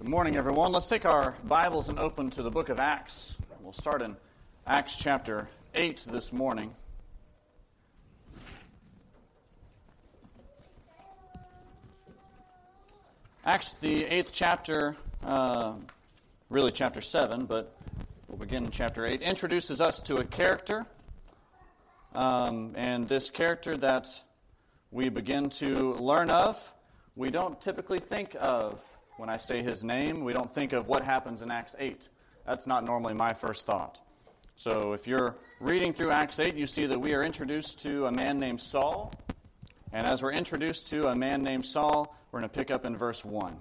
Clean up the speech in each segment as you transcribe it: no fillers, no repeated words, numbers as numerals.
Good morning, everyone. Let's take our Bibles and open to the book of Acts. We'll start in Acts chapter 8 this morning. Acts, the 8th chapter, really chapter 7, but we'll begin in chapter 8, introduces us to a character. And this character that we begin to learn of, we don't typically think of. When I say his name, we don't think of what happens in Acts 8. That's not normally my first thought. So if you're reading through Acts 8, you see that we are introduced to a man named Saul. And as we're introduced to a man named Saul, we're going to pick up in verse 1.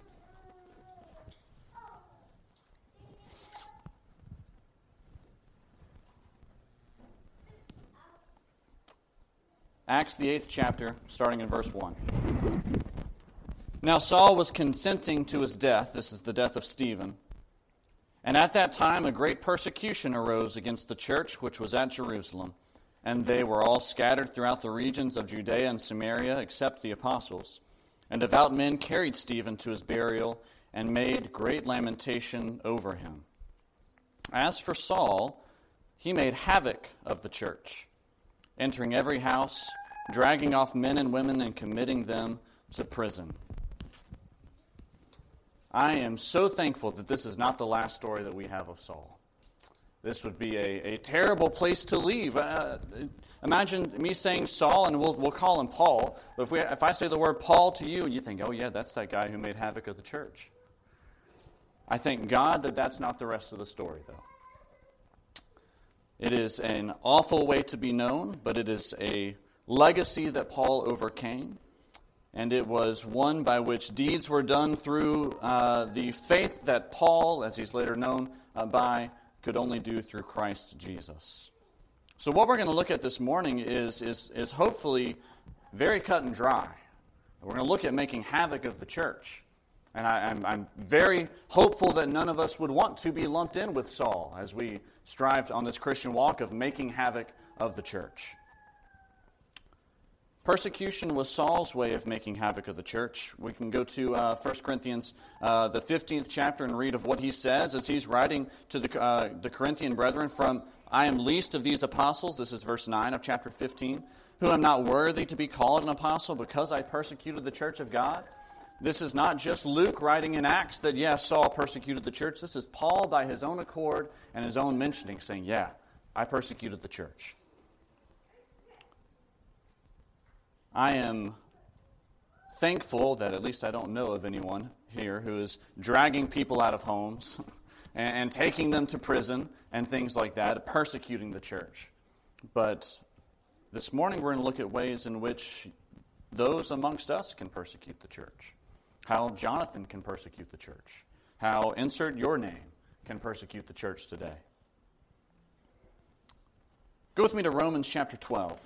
Acts, the 8th chapter, starting in verse 1. Now Saul was consenting to his death. This is the death of Stephen. And at that time a great persecution arose against the church which was at Jerusalem. And they were all scattered throughout the regions of Judea and Samaria, except the apostles. And devout men carried Stephen to his burial and made great lamentation over him. As for Saul, he made havoc of the church, entering every house, dragging off men and women and committing them to prison. I am so thankful that this is not the last story that we have of Saul. This would be a terrible place to leave. Imagine me saying Saul, and we'll call him Paul. But if I say the word Paul to you, you think, oh yeah, that's that guy who made havoc of the church. I thank God that that's not the rest of the story, though. It is an awful way to be known, but it is a legacy that Paul overcame. And it was one by which deeds were done through the faith that Paul, as he's later known by, could only do through Christ Jesus. So what we're going to look at this morning is hopefully very cut and dry. We're going to look at making havoc of the church. And I'm very hopeful that none of us would want to be lumped in with Saul as we strive on this Christian walk of making havoc of the church. Persecution was Saul's way of making havoc of the church. We can go to 1 Corinthians, the 15th chapter, and read of what he says as he's writing to the Corinthian brethren from, I am least of these apostles, this is verse 9 of chapter 15, who am not worthy to be called an apostle because I persecuted the church of God. This is not just Luke writing in Acts that, yes, Saul persecuted the church. This is Paul by his own accord and his own mentioning, saying, yeah, I persecuted the church. I am thankful that at least I don't know of anyone here who is dragging people out of homes and taking them to prison and things like that, persecuting the church. But this morning we're going to look at ways in which those amongst us can persecute the church. How Jonathan can persecute the church. How insert your name can persecute the church today. Go with me to Romans chapter 12.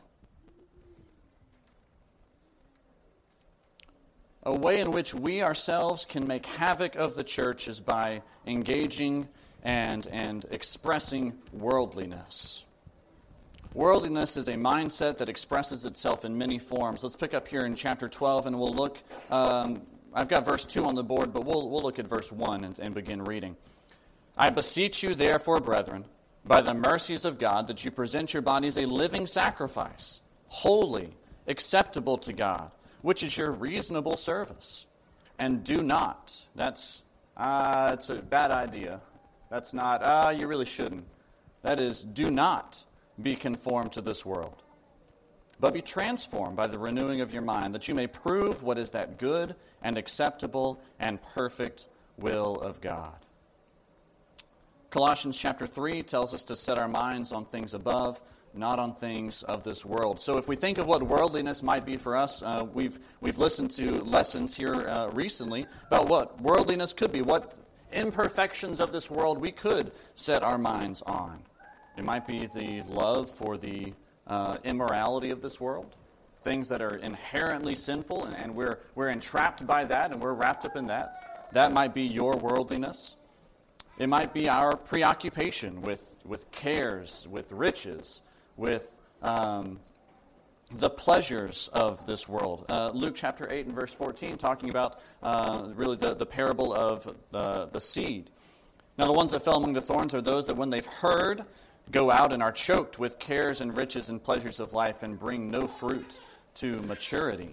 A way in which we ourselves can make havoc of the church is by engaging and expressing worldliness. Worldliness is a mindset that expresses itself in many forms. Let's pick up here in chapter 12 and we'll look, I've got verse 2 on the board, but we'll look at verse 1 and begin reading. I beseech you therefore, brethren, by the mercies of God, that you present your bodies a living sacrifice, holy, acceptable to God, which is your reasonable service. And do not, it's a bad idea. That's not, you really shouldn't. That is, do not be conformed to this world, but be transformed by the renewing of your mind, that you may prove what is that good and acceptable and perfect will of God. Colossians chapter 3 tells us to set our minds on things above, not on things of this world. So if we think of what worldliness might be for us, we've listened to lessons here recently about what worldliness could be, what imperfections of this world we could set our minds on. It might be the love for the immorality of this world, things that are inherently sinful, and we're entrapped by that, and we're wrapped up in that. That might be your worldliness. It might be our preoccupation with cares, with riches, with the pleasures of this world. Luke chapter 8 and verse 14, talking about really the parable of the seed. Now the ones that fell among the thorns are those that when they've heard, go out and are choked with cares and riches and pleasures of life and bring no fruit to maturity.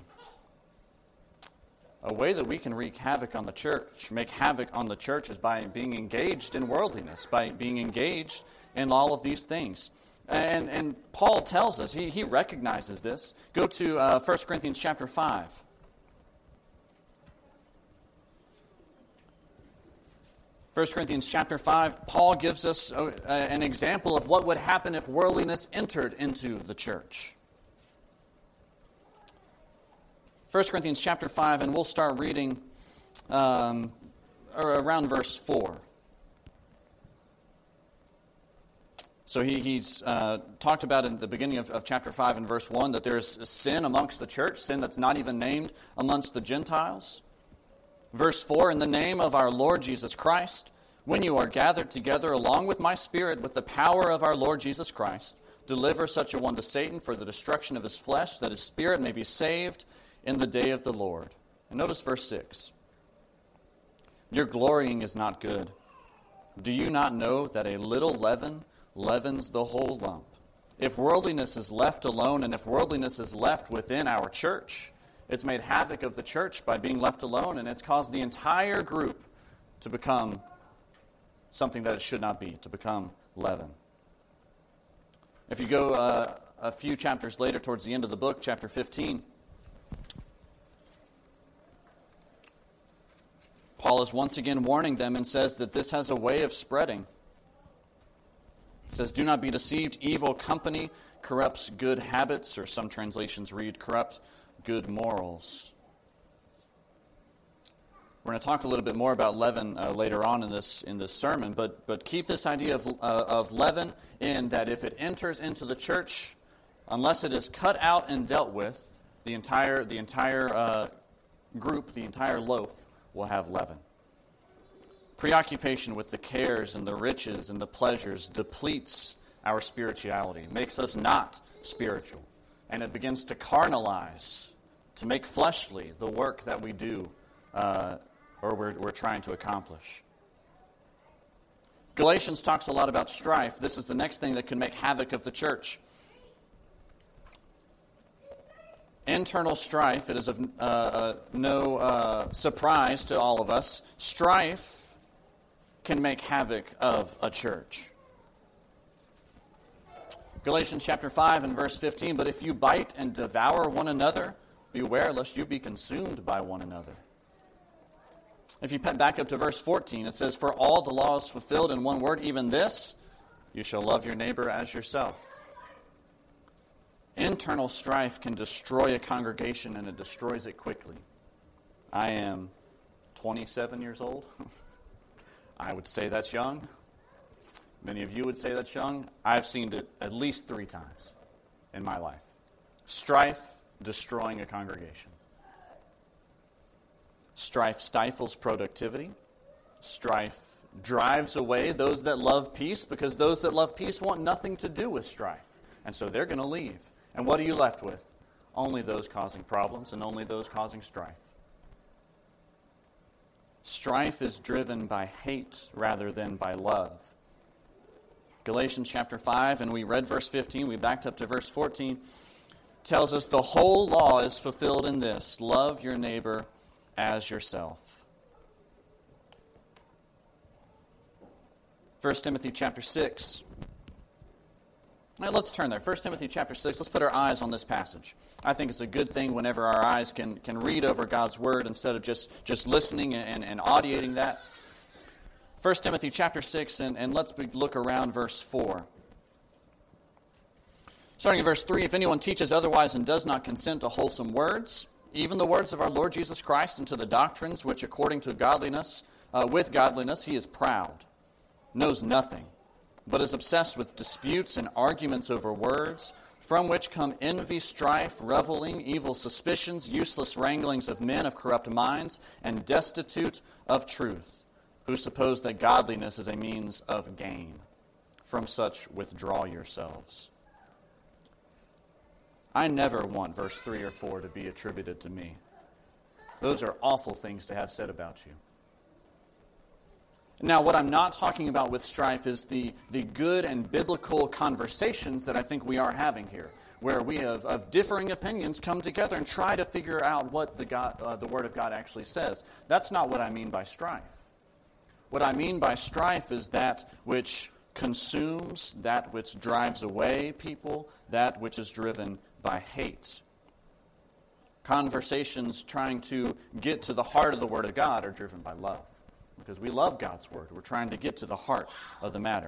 A way that we can wreak havoc on the church, make havoc on the church, is by being engaged in worldliness, by being engaged in all of these things. And Paul tells us, he recognizes this. Go to 1 Corinthians chapter 5. 1 Corinthians chapter 5, Paul gives us an example of what would happen if worldliness entered into the church. 1 Corinthians chapter 5, and we'll start reading around verse 4. So he's talked about in the beginning of chapter 5 and verse 1 that there's sin amongst the church, sin that's not even named amongst the Gentiles. Verse 4, in the name of our Lord Jesus Christ, when you are gathered together along with my spirit with the power of our Lord Jesus Christ, deliver such a one to Satan for the destruction of his flesh, that his spirit may be saved in the day of the Lord. And notice verse 6. Your glorying is not good. Do you not know that a little leaven leavens the whole lump? If worldliness is left alone, and if worldliness is left within our church, it's made havoc of the church by being left alone, and it's caused the entire group to become something that it should not be, to become leaven. If you go a few chapters later, towards the end of the book, chapter 15, Paul is once again warning them and says that this has a way of spreading. He says, do not be deceived. Evil company corrupts good habits, or some translations read, corrupts good morals. We're going to talk a little bit more about leaven later on in this sermon, but keep this idea of leaven in that if it enters into the church, unless it is cut out and dealt with, the entire group, the entire loaf, will have leaven. Preoccupation with the cares and the riches and the pleasures depletes our spirituality, makes us not spiritual, and it begins to carnalize, to make fleshly the work that we do or we're trying to accomplish. Galatians talks a lot about strife. This is the next thing that can make havoc of the church. Internal strife, it is of no surprise to all of us. Strife can make havoc of a church. Galatians chapter 5 and verse 15, but if you bite and devour one another, beware lest you be consumed by one another. If you back up to verse 14, it says, for all the law is fulfilled in one word, even this, you shall love your neighbor as yourself. Internal strife can destroy a congregation, and it destroys it quickly. I am 27 years old. I would say that's young. Many of you would say that's young. I've seen it at least 3 times in my life. Strife destroying a congregation. Strife stifles productivity. Strife drives away those that love peace, because those that love peace want nothing to do with strife. And so they're going to leave. And what are you left with? Only those causing problems and only those causing strife. Strife is driven by hate rather than by love. Galatians chapter 5, and we read verse 15, we backed up to verse 14, tells us the whole law is fulfilled in this: love your neighbor as yourself. 1 Timothy chapter 6. Now, let's turn there. 1 Timothy chapter 6, let's put our eyes on this passage. I think it's a good thing whenever our eyes can read over God's word instead of just listening and audiating that. 1 Timothy chapter 6, and let's look around verse 4. Starting in verse 3, if anyone teaches otherwise and does not consent to wholesome words, even the words of our Lord Jesus Christ, and to the doctrines which according to godliness, with godliness he is proud, knows nothing, but is obsessed with disputes and arguments over words, from which come envy, strife, reveling, evil suspicions, useless wranglings of men of corrupt minds, and destitute of truth, who suppose that godliness is a means of gain. From such withdraw yourselves. I never want verse 3 or 4 to be attributed to me. Those are awful things to have said about you. Now, what I'm not talking about with strife is the good and biblical conversations that I think we are having here, where we have of differing opinions come together and try to figure out what the Word of God actually says. That's not what I mean by strife. What I mean by strife is that which consumes, that which drives away people, that which is driven by hate. Conversations trying to get to the heart of the Word of God are driven by love, because we love God's Word. We're trying to get to the heart of the matter.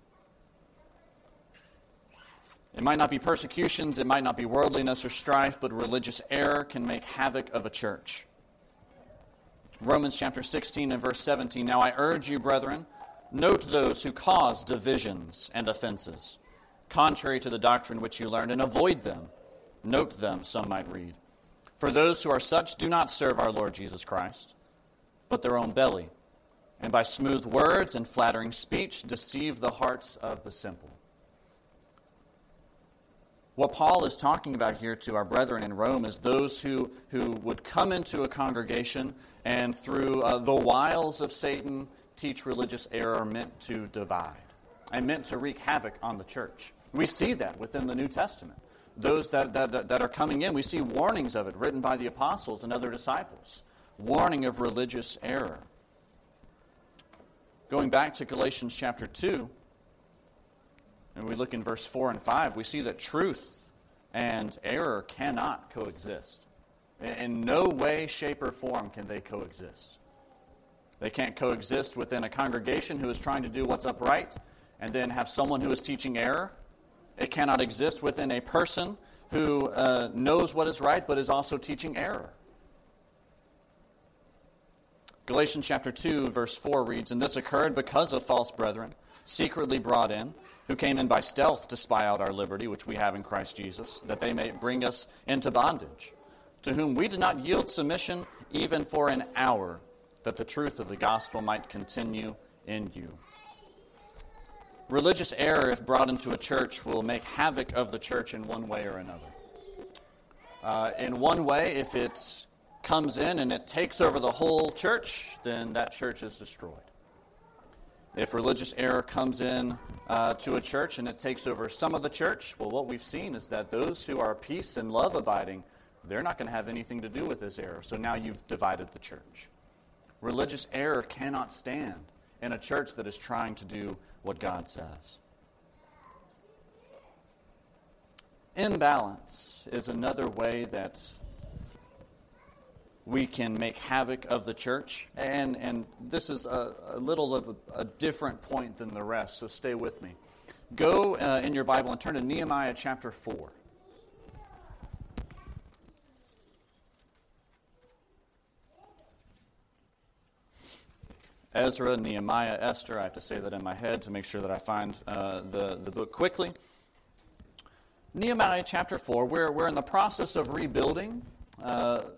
It might not be persecutions, it might not be worldliness or strife, but religious error can make havoc of a church. Romans chapter 16 and verse 17, "Now I urge you, brethren, note those who cause divisions and offenses, contrary to the doctrine which you learned, and avoid them. Note them," some might read. "For those who are such do not serve our Lord Jesus Christ, but their own belly, and by smooth words and flattering speech deceive the hearts of the simple." What Paul is talking about here to our brethren in Rome is those who would come into a congregation and through the wiles of Satan teach religious error meant to divide and meant to wreak havoc on the church. We see that within the New Testament. Those that are coming in, we see warnings of it written by the apostles and other disciples. Warning of religious error. Going back to Galatians chapter 2, and we look in verse 4 and 5, we see that truth and error cannot coexist. In no way, shape, or form can they coexist. They can't coexist within a congregation who is trying to do what's upright and then have someone who is teaching error. It cannot exist within a person who knows what is right but is also teaching error. Galatians chapter 2, verse 4 reads, "And this occurred because of false brethren, secretly brought in, who came in by stealth to spy out our liberty, which we have in Christ Jesus, that they may bring us into bondage, to whom we did not yield submission even for an hour, that the truth of the gospel might continue in you." Religious error, if brought into a church, will make havoc of the church in one way or another. In one way, if it comes in and it takes over the whole church, then that church is destroyed. If religious error comes in to a church and it takes over some of the church, well, what we've seen is that those who are peace and love abiding, they're not going to have anything to do with this error. So now you've divided the church. Religious error cannot stand in a church that is trying to do what God says. Imbalance is another way that we can make havoc of the church. And this is a little of a different point than the rest, so stay with me. Go in your Bible and turn to Nehemiah chapter 4. Ezra, Nehemiah, Esther. I have to say that in my head to make sure that I find the book quickly. Nehemiah chapter 4, we're in the process of rebuilding the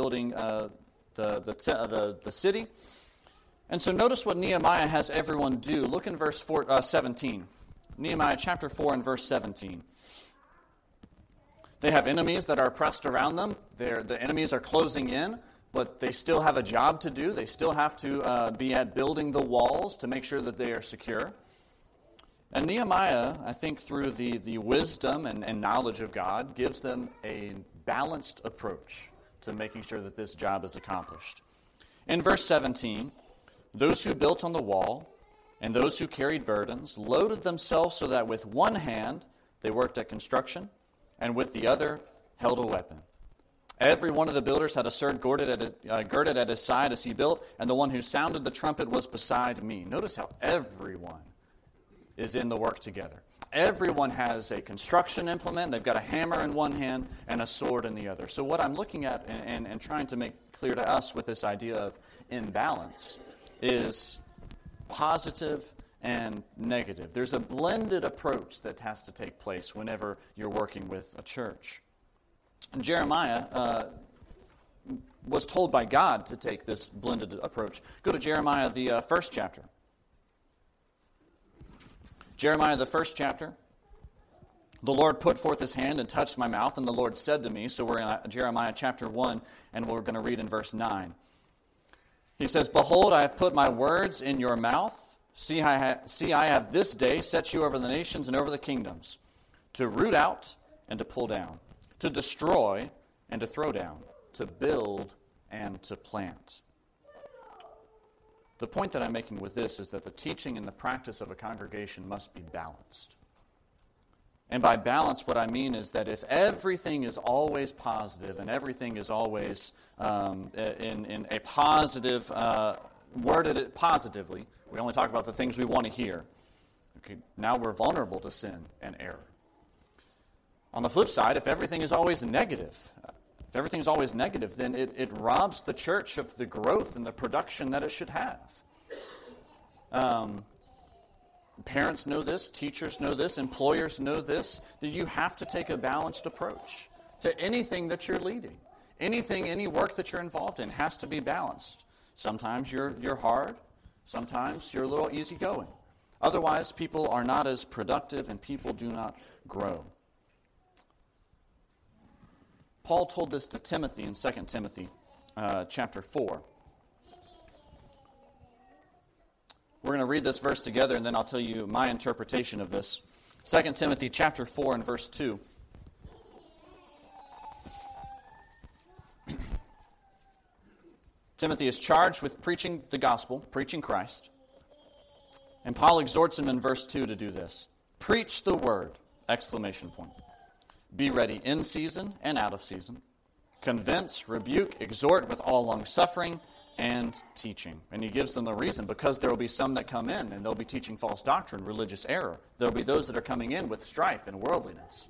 city. And so notice what Nehemiah has everyone do. Look in verse 17. Nehemiah chapter 4 and verse 17. They have enemies that are pressed around them. The enemies are closing in, but they still have a job to do. They still have to be at building the walls to make sure that they are secure. And Nehemiah, I think through the wisdom and knowledge of God, gives them a balanced approach to making sure that this job is accomplished. In verse 17, those who built on the wall and those who carried burdens loaded themselves so that with one hand they worked at construction and with the other held a weapon. Every one of the builders had a sword girded at his side as he built, and the one who sounded the trumpet was beside me. Notice how everyone is in the work together. Everyone has a construction implement. They've got a hammer in one hand and a sword in the other. So what I'm looking at and trying to make clear to us with this idea of imbalance is positive and negative. There's a blended approach that has to take place whenever you're working with a church. And Jeremiah was told by God to take this blended approach. Go to Jeremiah, the first chapter. Jeremiah, the first chapter. The Lord put forth his hand and touched my mouth, and the Lord said to me, so we're in Jeremiah chapter 1, and we're going to read in verse 9. He says, Behold, I have put my words in your mouth. See, I have this day set you over the nations and over the kingdoms, to root out and to pull down, to destroy and to throw down, to build and to plant. The point that I'm making with this is that the teaching and the practice of a congregation must be balanced. And by balance, what I mean is that if everything is always positive and everything is always in a positive, worded it positively, we only talk about the things we want to hear. Okay, now we're vulnerable to sin and error. On the flip side, if everything is always negative, then it robs the church of the growth and the production that it should have. Parents know this, teachers know this, employers know this, that you have to take a balanced approach to anything that you're leading. Any work that you're involved in has to be balanced. Sometimes you're hard, sometimes you're a little easygoing. Otherwise, people are not as productive and people do not grow. Paul told this to Timothy in 2 Timothy chapter 4. We're going to read this verse together, and then I'll tell you my interpretation of this. 2 Timothy chapter 4 and verse 2. Timothy is charged with preaching the gospel, preaching Christ. And Paul exhorts him in verse 2 to do this. Preach the word! Exclamation point. Be ready in season and out of season. Convince, rebuke, exhort with all long-suffering and teaching. And he gives them the reason, because there will be some that come in and they'll be teaching false doctrine, religious error. There will be those that are coming in with strife and worldliness.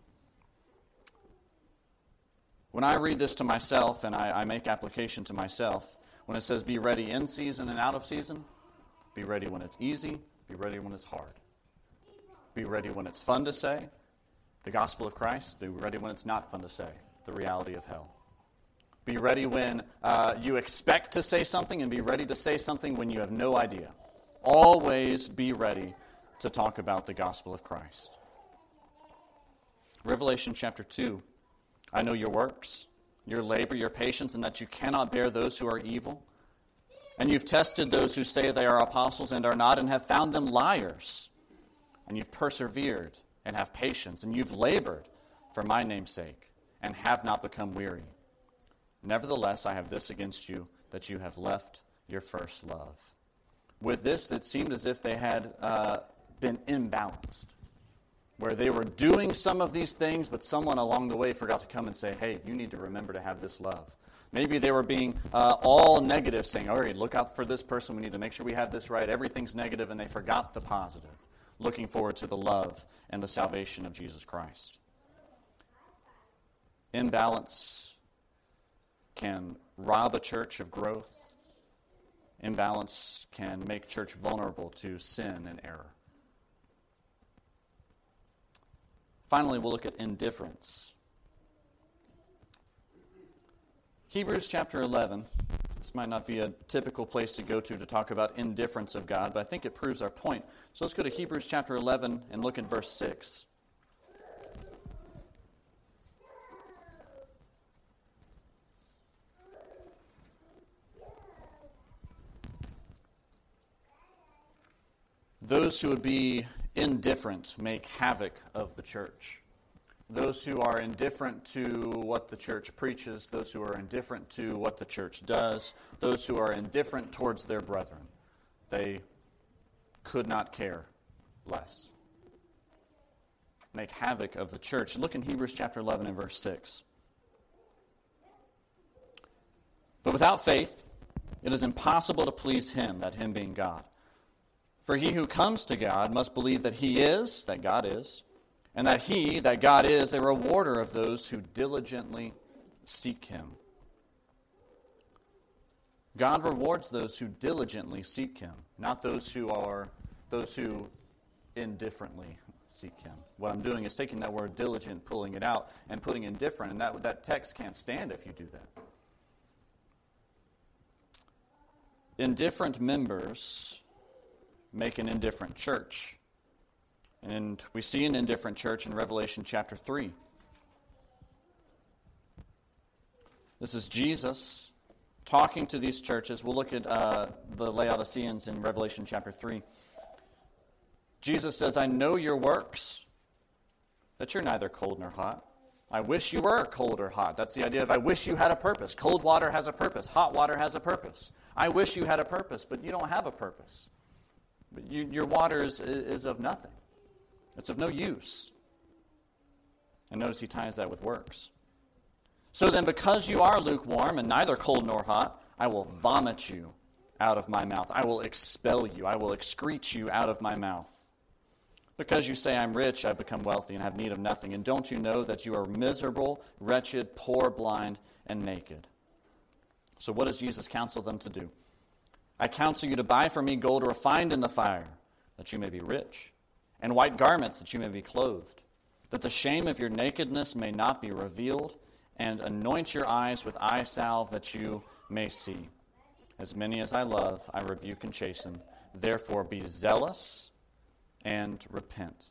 When I read this to myself and I make application to myself, when it says be ready in season and out of season, be ready when it's easy, be ready when it's hard. Be ready when it's fun to say the gospel of Christ, be ready when it's not fun to say the reality of hell. Be ready when you expect to say something, and be ready to say something when you have no idea. Always be ready to talk about the gospel of Christ. Revelation chapter 2. I know your works, your labor, your patience, and that you cannot bear those who are evil. And you've tested those who say they are apostles and are not, and have found them liars. And you've persevered and have patience, and you've labored for my name's sake, and have not become weary. Nevertheless, I have this against you, that you have left your first love. With this, it seemed as if they had been imbalanced, where they were doing some of these things, but someone along the way forgot to come and say, hey, you need to remember to have this love. Maybe they were being all negative, saying, all right, look out for this person, we need to make sure we have this right. Everything's negative, and they forgot the positive, looking forward to the love and the salvation of Jesus Christ. Imbalance can rob a church of growth. Imbalance can make church vulnerable to sin and error. Finally, we'll look at indifference. Hebrews chapter 11. This might not be a typical place to go to talk about indifference of God, but I think it proves our point. So let's go to Hebrews chapter 11 and look at verse 6. Those who would be indifferent make havoc of the church. Those who are indifferent to what the church preaches, those who are indifferent to what the church does, those who are indifferent towards their brethren, they could not care less. Make havoc of the church. Look in Hebrews chapter 11 and verse 6. But without faith, it is impossible to please him, that him being God. For he who comes to God must believe that he is, that God is, and that he, that God is, a rewarder of those who diligently seek him. God rewards those who diligently seek him, not those who indifferently seek him. What I'm doing is taking that word diligent, pulling it out, and putting indifferent, and that text can't stand if you do that. Indifferent members make an indifferent church. And we see an indifferent church in Revelation chapter 3. This is Jesus talking to these churches. We'll look at the Laodiceans in Revelation chapter 3. Jesus says, I know your works, that you're neither cold nor hot. I wish you were cold or hot. That's the idea of I wish you had a purpose. Cold water has a purpose. Hot water has a purpose. I wish you had a purpose, but you don't have a purpose. But your water is of nothing. It's of no use. And notice he ties that with works. So then, because you are lukewarm and neither cold nor hot, I will vomit you out of my mouth. I will expel you. I will excrete you out of my mouth. Because you say, I'm rich, I've become wealthy, and have need of nothing. And don't you know that you are miserable, wretched, poor, blind, and naked? So what does Jesus counsel them to do? I counsel you to buy from me gold refined in the fire, that you may be rich, and white garments, that you may be clothed, that the shame of your nakedness may not be revealed, and anoint your eyes with eye salve, that you may see. As many as I love, I rebuke and chasten. Therefore be zealous and repent.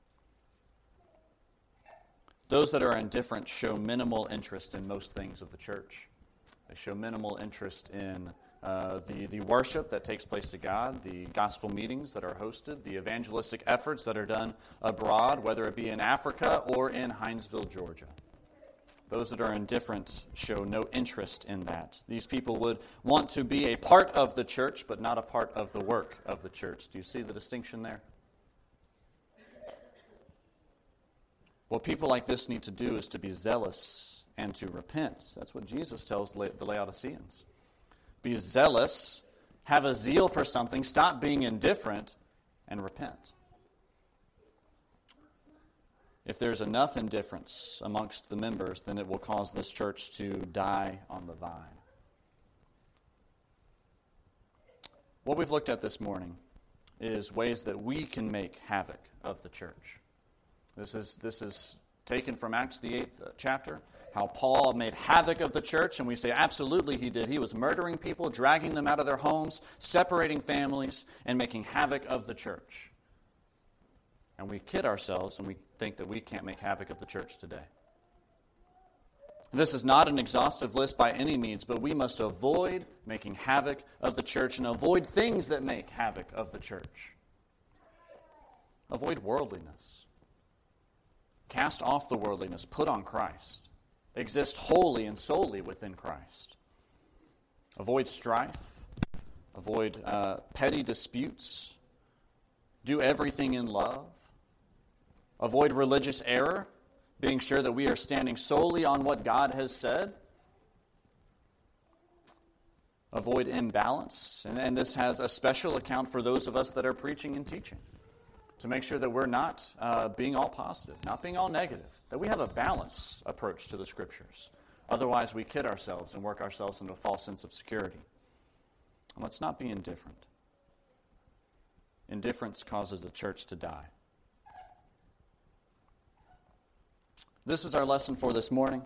Those that are indifferent show minimal interest in most things of the church. They show minimal interest in the worship that takes place to God, the gospel meetings that are hosted, the evangelistic efforts that are done abroad, whether it be in Africa or in Hinesville, Georgia. Those that are indifferent show no interest in that. These people would want to be a part of the church, but not a part of the work of the church. Do you see the distinction there? What people like this need to do is to be zealous and to repent. That's what Jesus tells the Laodiceans. Be zealous, have a zeal for something, stop being indifferent, and repent. If there's enough indifference amongst the members, then it will cause this church to die on the vine. What we've looked at this morning is ways that we can make havoc of the church. This is taken from Acts, the 8th chapter, how Paul made havoc of the church, and we say absolutely he did. He was murdering people, dragging them out of their homes, separating families, and making havoc of the church. And we kid ourselves and we think that we can't make havoc of the church today. This is not an exhaustive list by any means, but we must avoid making havoc of the church and avoid things that make havoc of the church. Avoid worldliness. Cast off the worldliness. Put on Christ. Exist wholly and solely within Christ. Avoid strife. Avoid petty disputes. Do everything in love. Avoid religious error, being sure that we are standing solely on what God has said. Avoid imbalance, and this has a special account for those of us that are preaching and teaching, to make sure that we're not being all positive, not being all negative, that we have a balanced approach to the Scriptures. Otherwise, we kid ourselves and work ourselves into a false sense of security. And let's not be indifferent. Indifference causes the church to die. This is our lesson for this morning.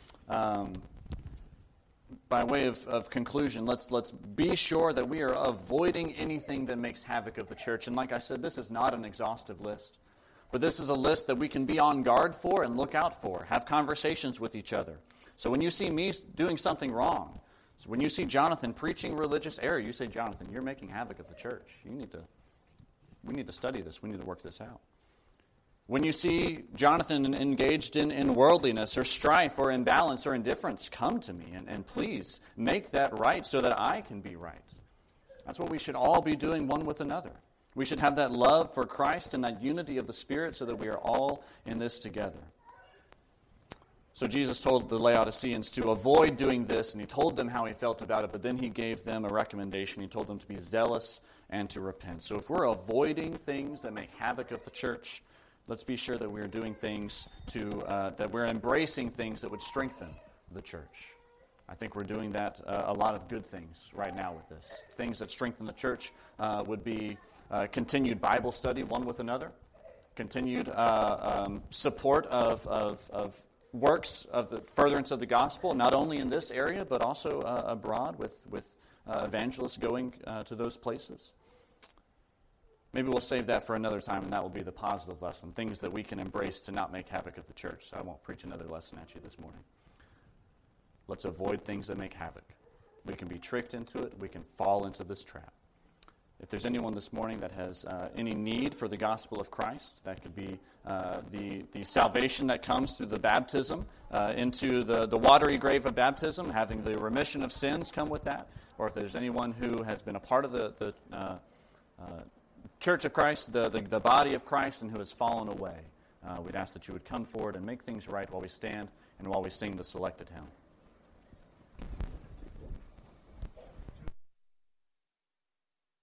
By way of conclusion, let's be sure that we are avoiding anything that makes havoc of the church. And like I said, this is not an exhaustive list. But this is a list that we can be on guard for and look out for. Have conversations with each other. So when you see me doing something wrong, so when you see Jonathan preaching religious error, you say, Jonathan, you're making havoc of the church. We need to study this. We need to work this out. When you see Jonathan engaged in worldliness or strife or imbalance or indifference, come to me and please make that right so that I can be right. That's what we should all be doing one with another. We should have that love for Christ and that unity of the Spirit so that we are all in this together. So Jesus told the Laodiceans to avoid doing this, and he told them how he felt about it, but then he gave them a recommendation. He told them to be zealous and to repent. So if we're avoiding things that make havoc of the church, let's be sure that we're doing things that we're embracing things that would strengthen the church. I think we're doing that a lot of good things right now with this. Things that strengthen the church would be continued Bible study one with another, continued support of works of the furtherance of the gospel, not only in this area but also abroad with evangelists going to those places. Maybe we'll save that for another time, and that will be the positive lesson, things that we can embrace to not make havoc of the church. So I won't preach another lesson at you this morning. Let's avoid things that make havoc. We can be tricked into it. We can fall into this trap. If there's anyone this morning that has any need for the gospel of Christ, that could be the salvation that comes through the baptism into the watery grave of baptism, having the remission of sins come with that, or if there's anyone who has been a part of the Church of Christ, the body of Christ, and who has fallen away, we'd ask that you would come forward and make things right while we stand and while we sing the selected hymn.